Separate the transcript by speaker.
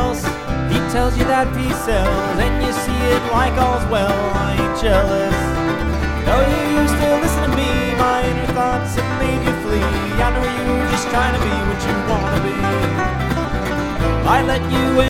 Speaker 1: else. He tells you that peace sells, and you see it like all's well. I ain't jealous. Though you used to listen to me, my inner thoughts have made you flee. I know you're just trying to be what you want to be. I let you in.